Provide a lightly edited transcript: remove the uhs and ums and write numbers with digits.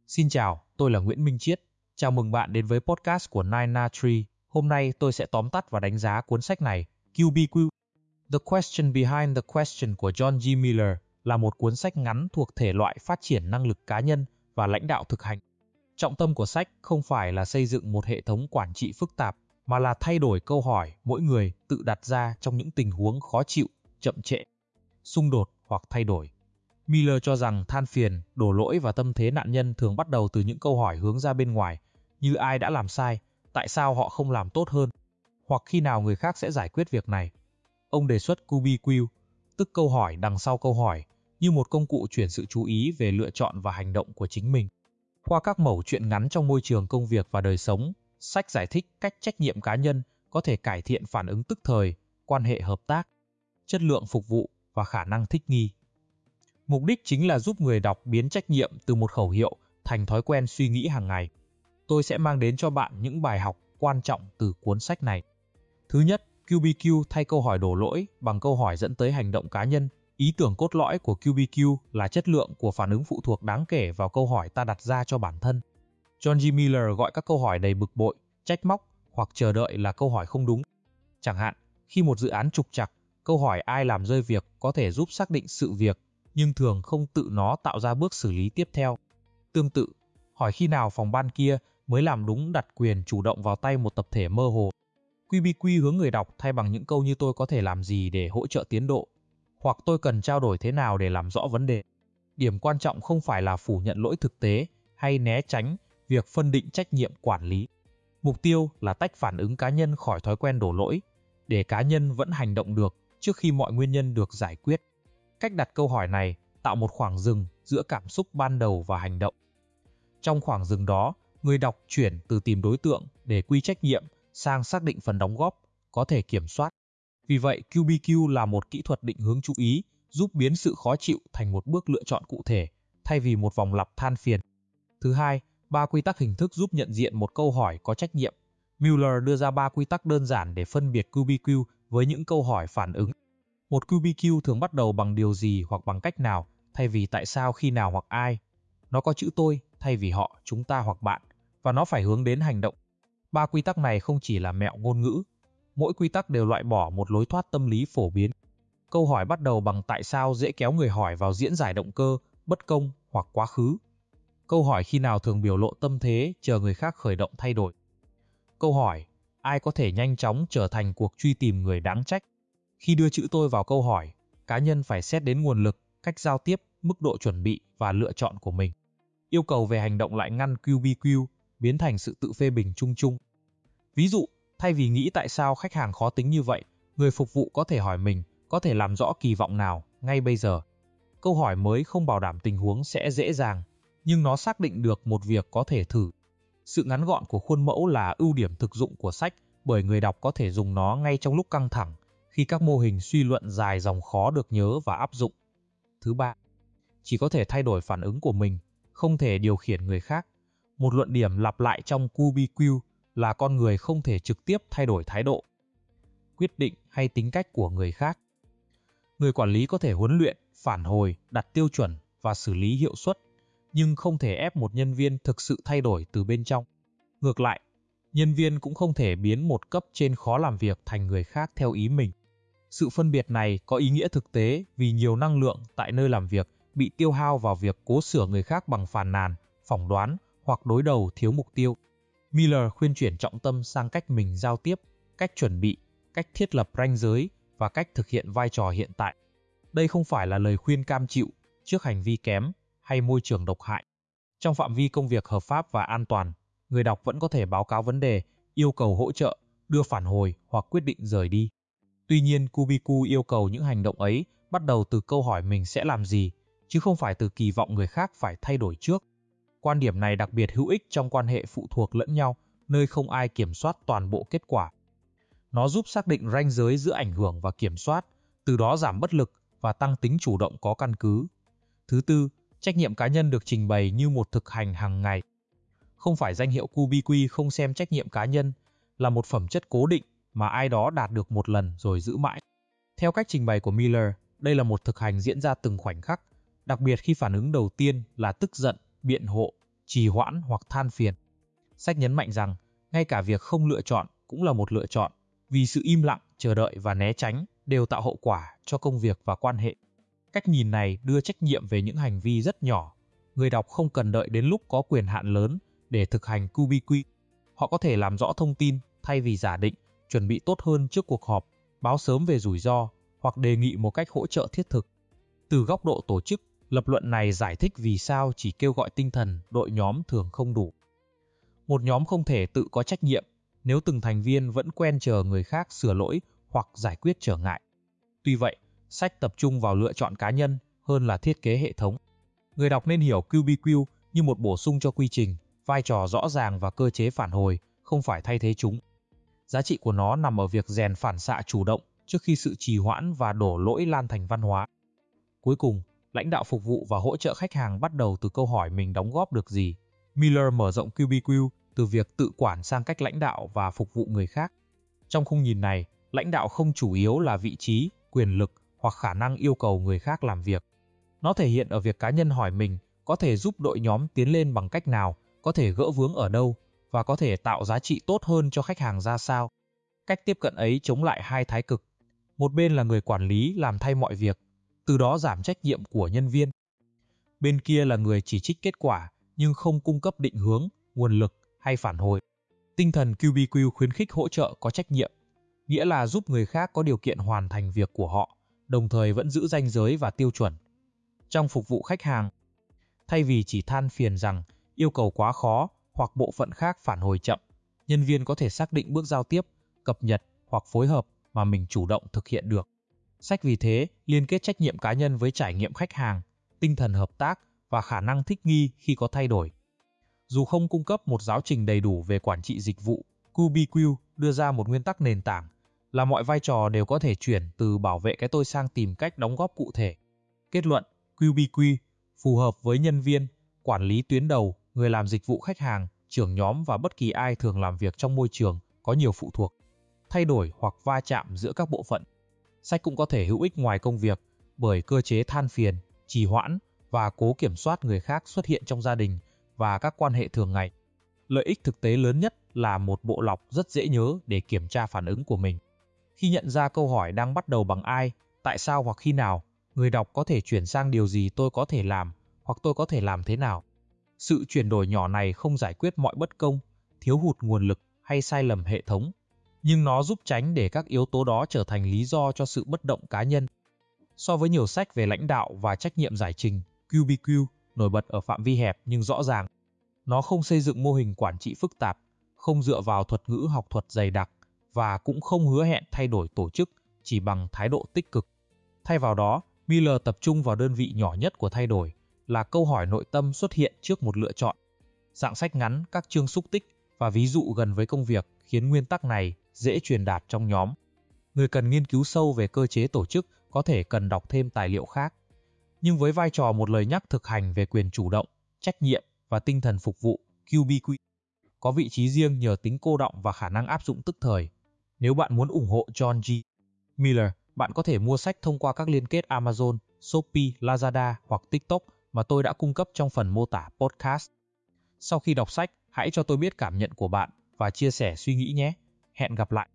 Xin chào, tôi là Nguyễn Minh Chiết. Chào mừng bạn đến với podcast của Nine Na Tree. Hôm nay tôi sẽ tóm tắt và đánh giá cuốn sách này, QBQ. The Question Behind the Question của John G. Miller là một cuốn sách ngắn thuộc thể loại phát triển năng lực cá nhân và lãnh đạo thực hành. Trọng tâm của sách không phải là xây dựng một hệ thống quản trị phức tạp, mà là thay đổi câu hỏi mỗi người tự đặt ra trong những tình huống khó chịu, chậm trễ, xung đột hoặc thay đổi. Miller cho rằng than phiền, đổ lỗi và tâm thế nạn nhân thường bắt đầu từ những câu hỏi hướng ra bên ngoài, như ai đã làm sai, tại sao họ không làm tốt hơn, hoặc khi nào người khác sẽ giải quyết việc này. Ông đề xuất QBQ, tức câu hỏi đằng sau câu hỏi, như một công cụ chuyển sự chú ý về lựa chọn và hành động của chính mình. Qua các mẩu chuyện ngắn trong môi trường công việc và đời sống, sách giải thích cách trách nhiệm cá nhân có thể cải thiện phản ứng tức thời, quan hệ hợp tác, chất lượng phục vụ và khả năng thích nghi. Mục đích chính là giúp người đọc biến trách nhiệm từ một khẩu hiệu thành thói quen suy nghĩ hàng ngày. Tôi sẽ mang đến cho bạn những bài học quan trọng từ cuốn sách này. Thứ nhất, QBQ thay câu hỏi đổ lỗi bằng câu hỏi dẫn tới hành động cá nhân. Ý tưởng cốt lõi của QBQ là chất lượng của phản ứng phụ thuộc đáng kể vào câu hỏi ta đặt ra cho bản thân. John G. Miller gọi các câu hỏi đầy bực bội, trách móc hoặc chờ đợi là câu hỏi không đúng. Chẳng hạn, khi một dự án trục trặc, câu hỏi ai làm rơi việc có thể giúp xác định sự việc, nhưng thường không tự nó tạo ra bước xử lý tiếp theo. Tương tự, hỏi khi nào phòng ban kia mới làm đúng đặt quyền chủ động vào tay một tập thể mơ hồ. QBQ hướng người đọc thay bằng những câu như tôi có thể làm gì để hỗ trợ tiến độ, hoặc tôi cần trao đổi thế nào để làm rõ vấn đề. Điểm quan trọng không phải là phủ nhận lỗi thực tế hay né tránh việc phân định trách nhiệm quản lý. Mục tiêu là tách phản ứng cá nhân khỏi thói quen đổ lỗi, để cá nhân vẫn hành động được trước khi mọi nguyên nhân được giải quyết. Cách đặt câu hỏi này tạo một khoảng dừng giữa cảm xúc ban đầu và hành động. Trong khoảng dừng đó, người đọc chuyển từ tìm đối tượng để quy trách nhiệm sang xác định phần đóng góp, có thể kiểm soát. Vì vậy, QBQ là một kỹ thuật định hướng chú ý, giúp biến sự khó chịu thành một bước lựa chọn cụ thể, thay vì một vòng lặp than phiền. Thứ hai, 3 quy tắc hình thức giúp nhận diện một câu hỏi có trách nhiệm. Miller đưa ra 3 quy tắc đơn giản để phân biệt QBQ với những câu hỏi phản ứng. Một QBQ thường bắt đầu bằng điều gì hoặc bằng cách nào, thay vì tại sao, khi nào hoặc ai. Nó có chữ tôi, thay vì họ, chúng ta hoặc bạn, và nó phải hướng đến hành động. 3 quy tắc này không chỉ là mẹo ngôn ngữ. Mỗi quy tắc đều loại bỏ một lối thoát tâm lý phổ biến. Câu hỏi bắt đầu bằng tại sao dễ kéo người hỏi vào diễn giải động cơ, bất công hoặc quá khứ. Câu hỏi khi nào thường biểu lộ tâm thế chờ người khác khởi động thay đổi. Câu hỏi ai có thể nhanh chóng trở thành cuộc truy tìm người đáng trách. Khi đưa chữ tôi vào câu hỏi, cá nhân phải xét đến nguồn lực, cách giao tiếp, mức độ chuẩn bị và lựa chọn của mình. Yêu cầu về hành động lại ngăn QBQ biến thành sự tự phê bình chung chung. Ví dụ, thay vì nghĩ tại sao khách hàng khó tính như vậy, người phục vụ có thể hỏi mình có thể làm rõ kỳ vọng nào ngay bây giờ. Câu hỏi mới không bảo đảm tình huống sẽ dễ dàng, nhưng nó xác định được một việc có thể thử. Sự ngắn gọn của khuôn mẫu là ưu điểm thực dụng của sách, bởi người đọc có thể dùng nó ngay trong lúc căng thẳng, khi các mô hình suy luận dài dòng khó được nhớ và áp dụng. Thứ ba, chỉ có thể thay đổi phản ứng của mình, không thể điều khiển người khác. Một luận điểm lặp lại trong QBQ là con người không thể trực tiếp thay đổi thái độ, quyết định hay tính cách của người khác. Người quản lý có thể huấn luyện, phản hồi, đặt tiêu chuẩn và xử lý hiệu suất, nhưng không thể ép một nhân viên thực sự thay đổi từ bên trong. Ngược lại, nhân viên cũng không thể biến một cấp trên khó làm việc thành người khác theo ý mình. Sự phân biệt này có ý nghĩa thực tế vì nhiều năng lượng tại nơi làm việc bị tiêu hao vào việc cố sửa người khác bằng phàn nàn, phỏng đoán hoặc đối đầu thiếu mục tiêu. Miller khuyên chuyển trọng tâm sang cách mình giao tiếp, cách chuẩn bị, cách thiết lập ranh giới và cách thực hiện vai trò hiện tại. Đây không phải là lời khuyên cam chịu trước hành vi kém hay môi trường độc hại. Trong phạm vi công việc hợp pháp và an toàn, người đọc vẫn có thể báo cáo vấn đề, yêu cầu hỗ trợ, đưa phản hồi hoặc quyết định rời đi. Tuy nhiên, QBQ yêu cầu những hành động ấy bắt đầu từ câu hỏi mình sẽ làm gì, chứ không phải từ kỳ vọng người khác phải thay đổi trước. Quan điểm này đặc biệt hữu ích trong quan hệ phụ thuộc lẫn nhau, nơi không ai kiểm soát toàn bộ kết quả. Nó giúp xác định ranh giới giữa ảnh hưởng và kiểm soát, từ đó giảm bất lực và tăng tính chủ động có căn cứ. Thứ tư, trách nhiệm cá nhân được trình bày như một thực hành hàng ngày. Không phải danh hiệu QBQ không xem trách nhiệm cá nhân là một phẩm chất cố định mà ai đó đạt được một lần rồi giữ mãi. Theo cách trình bày của Miller, đây là một thực hành diễn ra từng khoảnh khắc, đặc biệt khi phản ứng đầu tiên là tức giận, biện hộ, trì hoãn hoặc than phiền. Sách nhấn mạnh rằng, ngay cả việc không lựa chọn cũng là một lựa chọn, vì sự im lặng, chờ đợi và né tránh đều tạo hậu quả cho công việc và quan hệ. Cách nhìn này đưa trách nhiệm về những hành vi rất nhỏ. Người đọc không cần đợi đến lúc có quyền hạn lớn để thực hành QBQ. Họ có thể làm rõ thông tin thay vì giả định, chuẩn bị tốt hơn trước cuộc họp, báo sớm về rủi ro hoặc đề nghị một cách hỗ trợ thiết thực. Từ góc độ tổ chức, lập luận này giải thích vì sao chỉ kêu gọi tinh thần đội nhóm thường không đủ. Một nhóm không thể tự có trách nhiệm nếu từng thành viên vẫn quen chờ người khác sửa lỗi hoặc giải quyết trở ngại. Tuy vậy, sách tập trung vào lựa chọn cá nhân hơn là thiết kế hệ thống. Người đọc nên hiểu QBQ như một bổ sung cho quy trình, vai trò rõ ràng và cơ chế phản hồi, không phải thay thế chúng. Giá trị của nó nằm ở việc rèn phản xạ chủ động trước khi sự trì hoãn và đổ lỗi lan thành văn hóa. Cuối cùng, lãnh đạo phục vụ và hỗ trợ khách hàng bắt đầu từ câu hỏi mình đóng góp được gì. Miller mở rộng QBQ từ việc tự quản sang cách lãnh đạo và phục vụ người khác. Trong khung nhìn này, lãnh đạo không chủ yếu là vị trí, quyền lực hoặc khả năng yêu cầu người khác làm việc. Nó thể hiện ở việc cá nhân hỏi mình có thể giúp đội nhóm tiến lên bằng cách nào, có thể gỡ vướng ở đâu và có thể tạo giá trị tốt hơn cho khách hàng ra sao. Cách tiếp cận ấy chống lại hai thái cực. Một bên là người quản lý làm thay mọi việc, từ đó giảm trách nhiệm của nhân viên. Bên kia là người chỉ trích kết quả nhưng không cung cấp định hướng, nguồn lực hay phản hồi. Tinh thần QBQ khuyến khích hỗ trợ có trách nhiệm, nghĩa là giúp người khác có điều kiện hoàn thành việc của họ, đồng thời vẫn giữ ranh giới và tiêu chuẩn. Trong phục vụ khách hàng, thay vì chỉ than phiền rằng yêu cầu quá khó hoặc bộ phận khác phản hồi chậm, nhân viên có thể xác định bước giao tiếp, cập nhật hoặc phối hợp mà mình chủ động thực hiện được. Sách vì thế liên kết trách nhiệm cá nhân với trải nghiệm khách hàng, tinh thần hợp tác và khả năng thích nghi khi có thay đổi. Dù không cung cấp một giáo trình đầy đủ về quản trị dịch vụ, QBQ đưa ra một nguyên tắc nền tảng là mọi vai trò đều có thể chuyển từ bảo vệ cái tôi sang tìm cách đóng góp cụ thể. Kết luận, QBQ phù hợp với nhân viên, quản lý tuyến đầu, người làm dịch vụ khách hàng, trưởng nhóm và bất kỳ ai thường làm việc trong môi trường có nhiều phụ thuộc, thay đổi hoặc va chạm giữa các bộ phận. Sách cũng có thể hữu ích ngoài công việc bởi cơ chế than phiền, trì hoãn và cố kiểm soát người khác xuất hiện trong gia đình và các quan hệ thường ngày. Lợi ích thực tế lớn nhất là một bộ lọc rất dễ nhớ để kiểm tra phản ứng của mình. Khi nhận ra câu hỏi đang bắt đầu bằng ai, tại sao hoặc khi nào, người đọc có thể chuyển sang điều gì tôi có thể làm hoặc tôi có thể làm thế nào. Sự chuyển đổi nhỏ này không giải quyết mọi bất công, thiếu hụt nguồn lực hay sai lầm hệ thống, nhưng nó giúp tránh để các yếu tố đó trở thành lý do cho sự bất động cá nhân. So với nhiều sách về lãnh đạo và trách nhiệm giải trình, QBQ nổi bật ở phạm vi hẹp nhưng rõ ràng. Nó không xây dựng mô hình quản trị phức tạp, không dựa vào thuật ngữ học thuật dày đặc và cũng không hứa hẹn thay đổi tổ chức chỉ bằng thái độ tích cực. Thay vào đó, Miller tập trung vào đơn vị nhỏ nhất của thay đổi là câu hỏi nội tâm xuất hiện trước một lựa chọn. Dạng sách ngắn, các chương xúc tích và ví dụ gần với công việc khiến nguyên tắc này dễ truyền đạt trong nhóm. Người cần nghiên cứu sâu về cơ chế tổ chức có thể cần đọc thêm tài liệu khác. Nhưng với vai trò một lời nhắc thực hành về quyền chủ động, trách nhiệm và tinh thần phục vụ, QBQ có vị trí riêng nhờ tính cô đọng và khả năng áp dụng tức thời. Nếu bạn muốn ủng hộ John G. Miller, bạn có thể mua sách thông qua các liên kết Amazon, Shopee, Lazada hoặc TikTok mà tôi đã cung cấp trong phần mô tả podcast. Sau khi đọc sách, hãy cho tôi biết cảm nhận của bạn và chia sẻ suy nghĩ nhé. Hẹn gặp lại!